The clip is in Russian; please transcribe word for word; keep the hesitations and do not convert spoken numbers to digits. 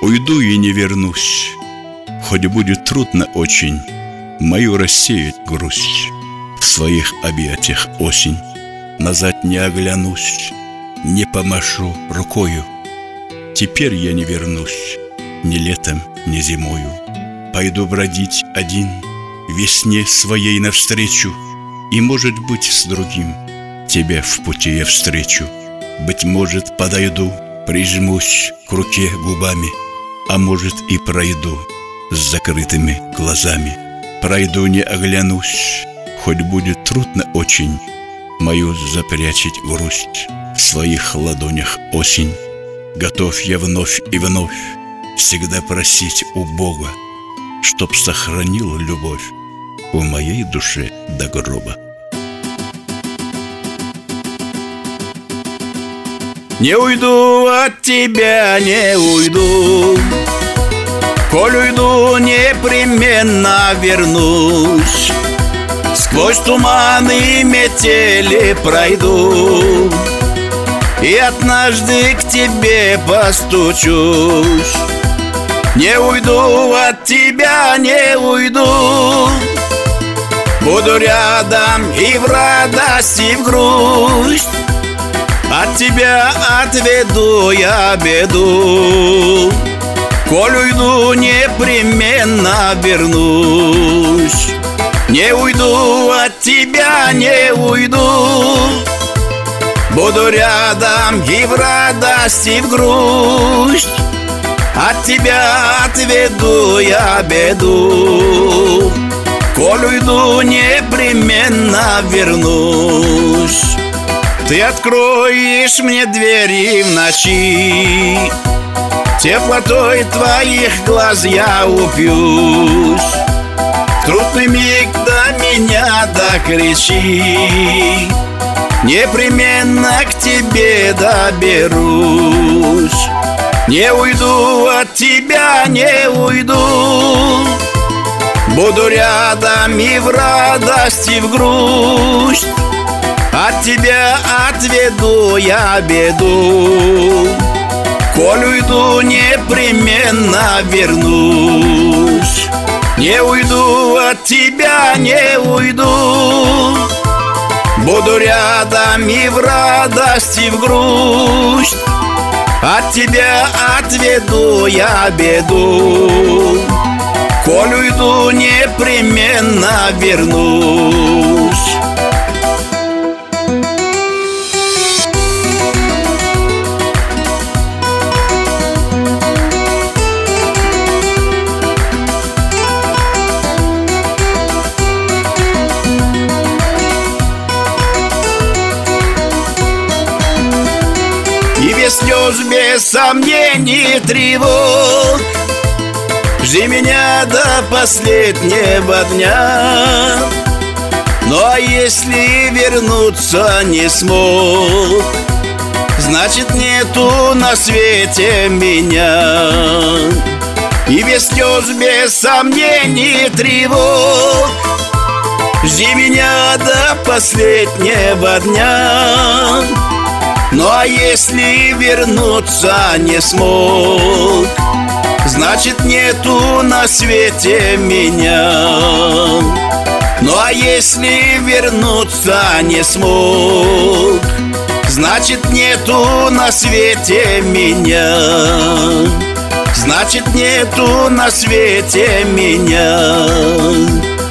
Уйду и не вернусь, хоть будет трудно очень мою рассеять грусть. В своих объятиях осень, назад не оглянусь, не помашу рукою. Теперь я не вернусь ни летом, ни зимою. Пойду бродить один весне своей навстречу, и, может быть, с другим тебя в пути я встречу. Быть может, подойду, прижмусь к руке губами, а может, и пройду с закрытыми глазами. Пройду, не оглянусь, хоть будет трудно очень мою запрячить грусть. В своих ладонях осень. Готов я вновь и вновь всегда просить у Бога, чтоб сохранил любовь в моей душе до гроба. Не уйду от тебя, не уйду. Коль уйду, непременно вернусь. Сквозь туманы и метели пройду, и однажды к тебе постучусь. Не уйду от тебя, не уйду. Буду рядом и в радость, и в грусть. От тебя отведу я беду. Коль уйду, непременно вернусь. Не уйду от тебя, не уйду. Буду рядом и в радость, и в грусть. От тебя отведу я беду. Коль уйду, непременно вернусь. Ты откроешь мне двери в ночи, теплотой твоих глаз я упьюсь. В трудный миг до меня докричи, непременно к тебе доберусь. Не уйду от тебя, не уйду. Буду рядом и в радость, и в грусть. От тебя отведу я беду. Коль уйду, непременно вернусь. Не уйду от тебя, не уйду. Буду рядом и в радость, и в грусть. От тебя отведу я беду. Коль уйду, непременно вернусь. И без слез, без сомнений, тревог жди меня до последнего дня. Ну а если вернуться не смог, значит нету на свете меня. И без слез, без сомнений, тревог жди меня до последнего дня. Ну а если вернуться не смог, значит нету на свете меня. Ну а если вернуться не смог, значит нету на свете меня. Значит нету на свете меня.